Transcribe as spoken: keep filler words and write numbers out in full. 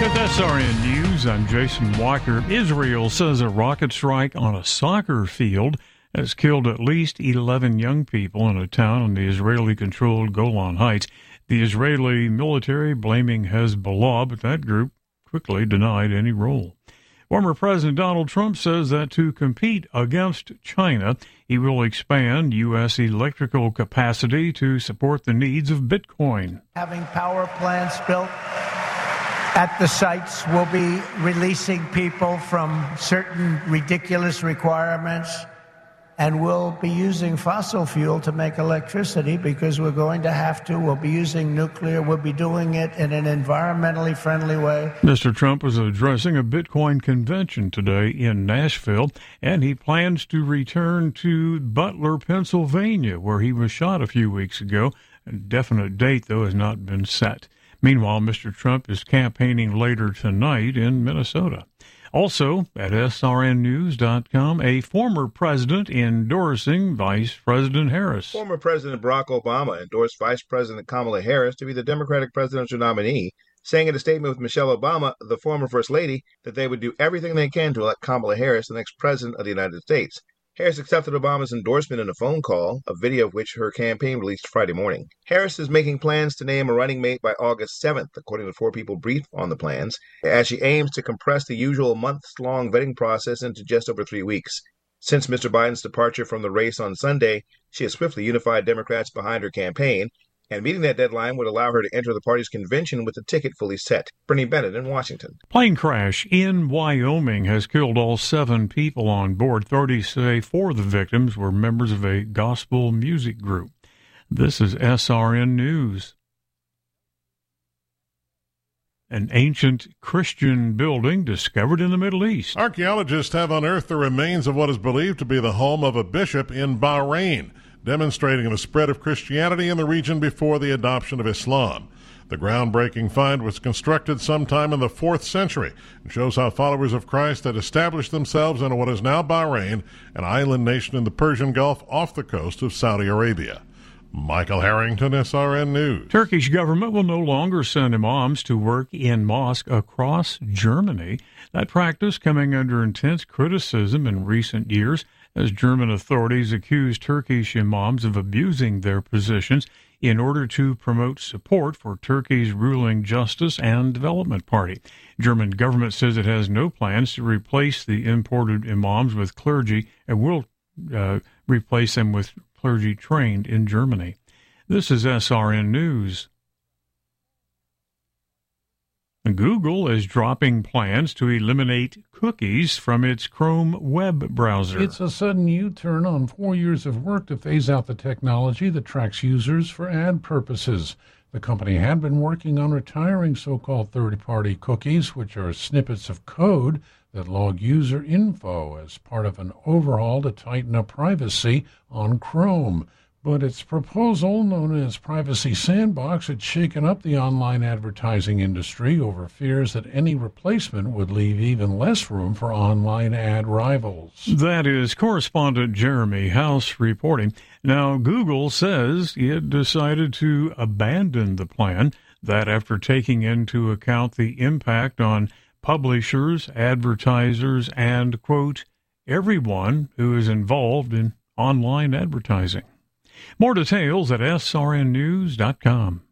With S R N News, I'm Jason Walker. Israel says a rocket strike on a soccer field has killed at least eleven young people in a town on the Israeli-controlled Golan Heights. The Israeli military blaming Hezbollah, but that group quickly denied any role. Former President Donald Trump says that to compete against China, he will expand U S electrical capacity to support the needs of Bitcoin. Having power plants built at the sites, will be releasing people from certain ridiculous requirements, and we'll be using fossil fuel to make electricity because we're going to have to. We'll be using nuclear. We'll be doing it in an environmentally friendly way. Mister Trump was addressing a Bitcoin convention today in Nashville, and he plans to return to Butler, Pennsylvania, where he was shot a few weeks ago. A definite date, though, has not been set. Meanwhile, Mister Trump is campaigning later tonight in Minnesota. Also, at S R N news dot com, a former president endorsing Vice President Harris. Former President Barack Obama endorsed Vice President Kamala Harris to be the Democratic presidential nominee, saying in a statement with Michelle Obama, the former First Lady, that they would do everything they can to elect Kamala Harris the next president of the United States. Harris accepted Obama's endorsement in a phone call, a video of which her campaign released Friday morning. Harris is making plans to name a running mate by August seventh, according to four people briefed on the plans, as she aims to compress the usual months-long vetting process into just over three weeks. Since Mister Biden's departure from the race on Sunday, she has swiftly unified Democrats behind her campaign, and meeting that deadline would allow her to enter the party's convention with the ticket fully set. Bernie Bennett in Washington. Plane crash in Wyoming has killed all seven people on board. Authorities say four of the victims were members of a gospel music group. This is S R N News. An ancient Christian building discovered in the Middle East. Archaeologists have unearthed the remains of what is believed to be the home of a bishop in Bahrain, demonstrating the spread of Christianity in the region before the adoption of Islam. The groundbreaking find was constructed sometime in the fourth century and shows how followers of Christ had established themselves in what is now Bahrain, an island nation in the Persian Gulf off the coast of Saudi Arabia. Michael Harrington, S R N News. Turkish government will no longer send imams to work in mosques across Germany. That practice coming under intense criticism in recent years as German authorities accuse Turkish imams of abusing their positions in order to promote support for Turkey's ruling Justice and Development Party. German government says it has no plans to replace the imported imams with clergy and will uh, replace them with clergy trained in Germany. This is S R N News. Google is dropping plans to eliminate cookies from its Chrome web browser. It's a sudden U-turn on four years of work to phase out the technology that tracks users for ad purposes. The company had been working on retiring so-called third-party cookies, which are snippets of code that log user info as part of an overhaul to tighten up privacy on Chrome. But its proposal, known as Privacy Sandbox, had shaken up the online advertising industry over fears that any replacement would leave even less room for online ad rivals. That is correspondent Jeremy House reporting. Now, Google says it decided to abandon the plan, that after taking into account the impact on publishers, advertisers, and, quote, everyone who is involved in online advertising. More details at S R N news dot com.